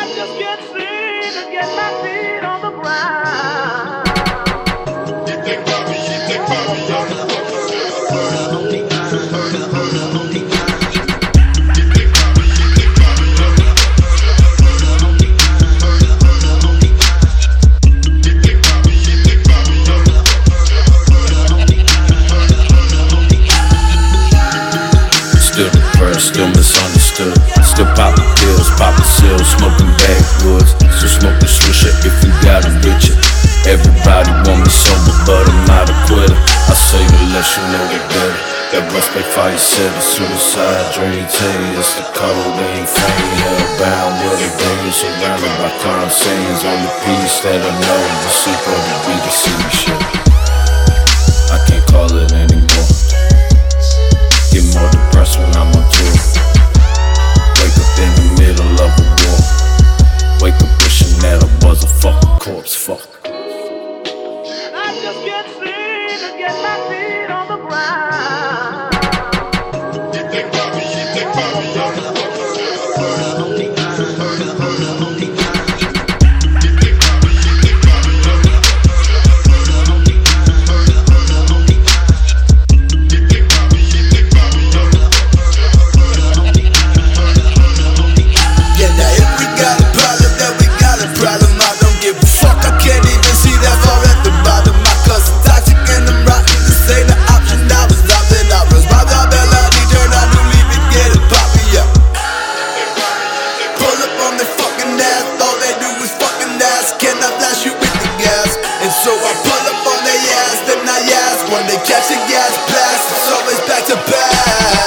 just can't seem to get my feet on the ground. Still depressed, still misunderstood. Still popping pills, popping seals, smoking backwoods. Still smoking swisher if you got a bitch. Everybody want me sober, but I'm not a quitter. I say the less you know the better. That respect fire said the suicide dream. Tell you it's the code, they ain't fame. Hellbound with a game, surrounded by crime scenes. Only piece that I know is the super to be the city shit. I can't call it anymore. Get more depressed when I'm on tour. Wake up in the middle of a war. Wake up wishing that I was a fucking corpse. Fuck. I just can't seem to get my feet on the ground. So I pull up on their ass, then I ask when they catch a gas blast, it's always back to back.